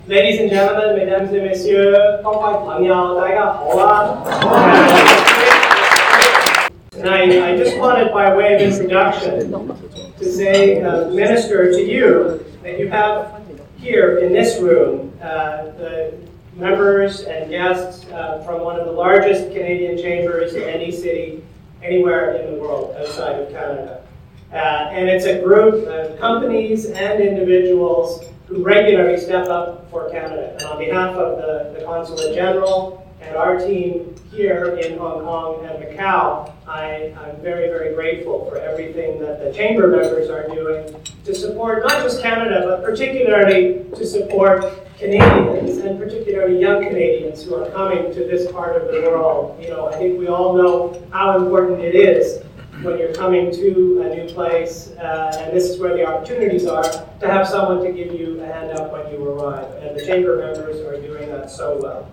Ladies and gentlemen, mesdames et messieurs, 各位朋友，大家好啊。And I just wanted, by way of introduction, to say, Minister, to you, that you have here in this room the members and guests from one of the largest Canadian chambers in any city, anywhere in the world outside of Canada. And it's a group of companies and individuals who regularly step up for Canada. And on behalf of the Consulate General and our team here in Hong Kong and Macau, I'm very, very grateful for everything that the Chamber members are doing to support not just Canada, but particularly to support Canadians, and particularly young Canadians who are coming to this part of the world. You know, I think we all know how important it is when you're coming to a new place, and this is where the opportunities are, to have someone to give you a hand up when you arrive. And the Chamber members are doing that so well.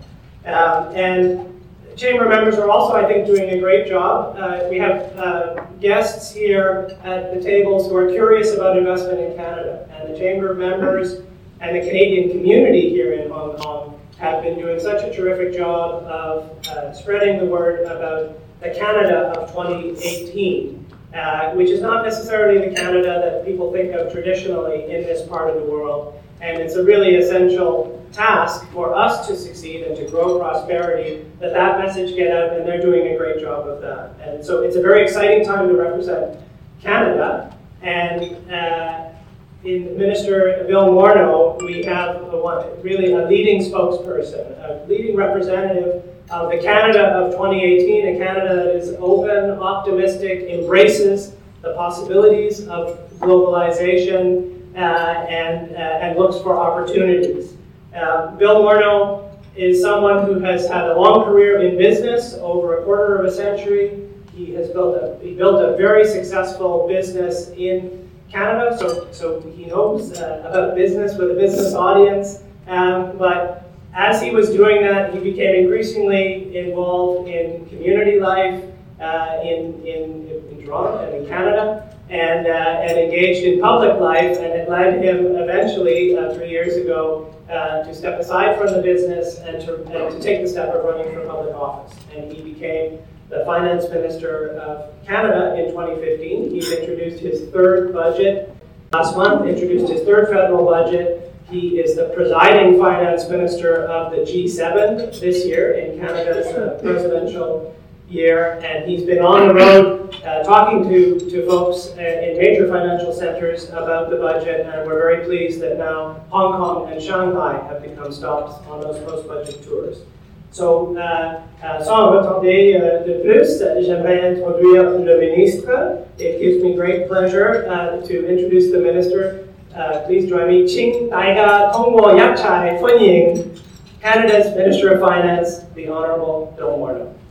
And Chamber members are also, I think, doing a great job. We have guests here at the tables who are curious about investment in Canada. And the Chamber members and the Canadian community here in Hong Kong have been doing such a terrific job of spreading the word about the Canada of 2018, which is not necessarily the Canada that people think of traditionally in this part of the world. And it's a really essential task for us to succeed and to grow prosperity, that message get out, and they're doing a great job of that. And so it's a very exciting time to represent Canada. And in Minister Bill Morneau, we have really a leading spokesperson, a leading representative of the Canada of 2018, a Canada that is open, optimistic, embraces the possibilities of globalization, and looks for opportunities. Bill Morneau is someone who has had a long career in business, over a quarter of a century. He built a very successful business in Canada, so he knows about business with a business audience. But as he was doing that, he became increasingly involved in community life in Toronto and in Canada, and engaged in public life, and it led him eventually, 3 years ago, to step aside from the business and to take the step of running for public office. And he became the Finance Minister of Canada in 2015. He's introduced his third budget last month, introduced his third federal budget. He is the presiding Finance Minister of the G7 this year in Canada's presidential year, and he's been on the road talking to folks in major financial centers about the budget, and we're very pleased that now Hong Kong and Shanghai have become stops on those post-budget tours. So, sans retarder de plus, j'aimerais introduire le ministre. It gives me great pleasure to introduce the minister. Please join me. Ching Daiga Tongwo Yakchai Funying, Canada's Minister of Finance, the Honourable Bill Morneau.